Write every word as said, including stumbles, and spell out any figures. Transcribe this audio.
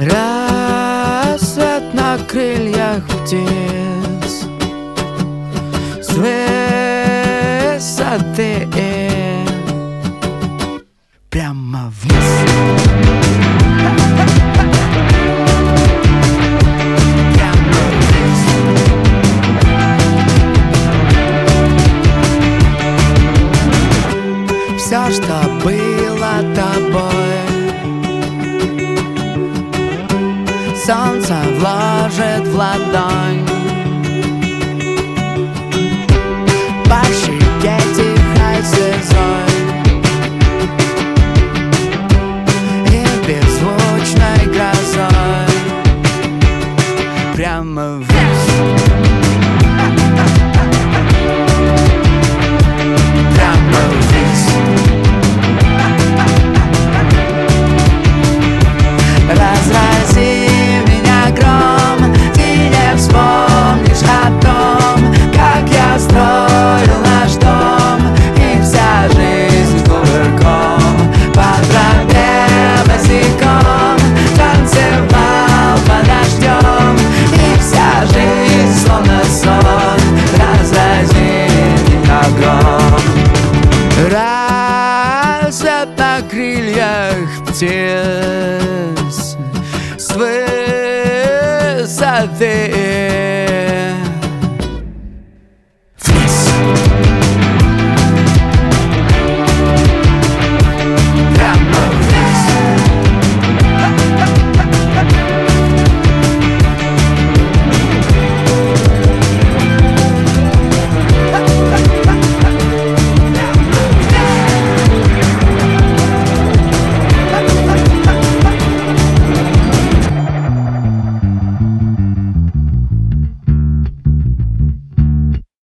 Рассвет на крыльях птиц с высоты прямо вниз. Прямо вниз. Все, что было тобой, солнце вложит в ладонь. По щеке тихой слезой и беззвучной грозой прямо вниз. Прямо вниз. Разрази меня гром, ты не вспомнишь о том, как я строил наш дом, и вся жизнь кувырком по траве босиком танцевал под дождем, и вся жизнь словно сон. Разрази меня гром. Рассвет на крыльях птиц с высоты